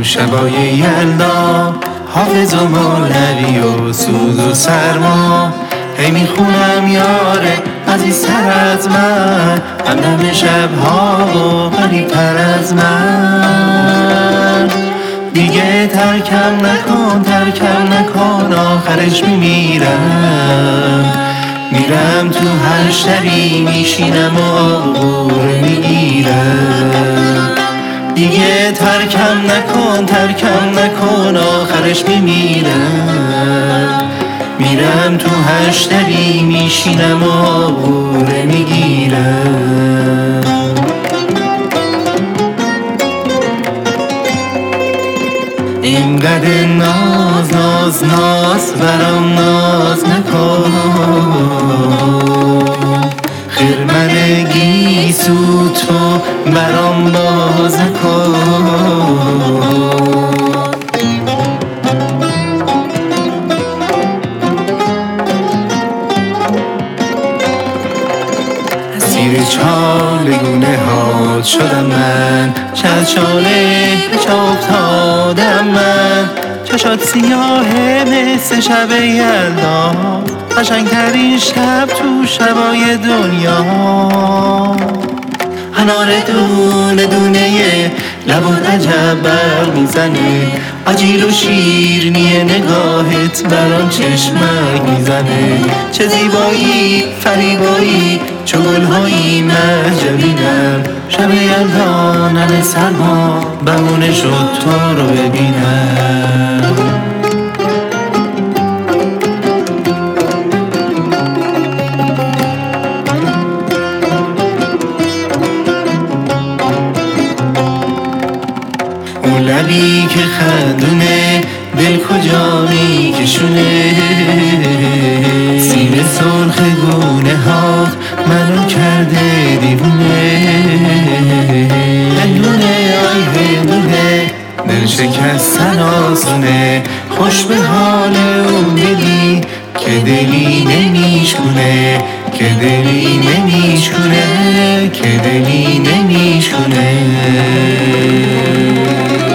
شبای یلدا، حافظ و مولوی و سوز و سرما. هی میخونم یاره عزیزتر از من، همدم شبها و غریب‌تر از من. دیگه ترکم نکن آخرش میمیرم. میرم تو هر شبی میشینم و عبور میگیرم. دیگه ترکم نکن آخرش میمیرم. میرم تو هر شبی میشینم و عبور میگیرم. اینقدر ناز برام ناز نکن. خرمن گیسو تو برام باز نکن. زیر چالگونه ها شدم من، چند چاله به چه افتادم من. چشات سیاه مثل شب یلدا، قشنگترین شب تو شبای دنیا. انار دونه دونه لبات عجب برق میزنه، آجیل و شیرینی نگاهت برام چشمک میزنه. چه زیبایی فریبایی چه گلهایی مهجبینم. شب یلدا نم سرما بمونه شد تو رو ببینم. اون لبی که خندونه دل کجا میکشونه، سینه سرخ گونه هات منو کرده دیوونه. هندونه آی هندونه دل شکستن آسونه، خوش به حال اون دلی که دلی نمیشکونه.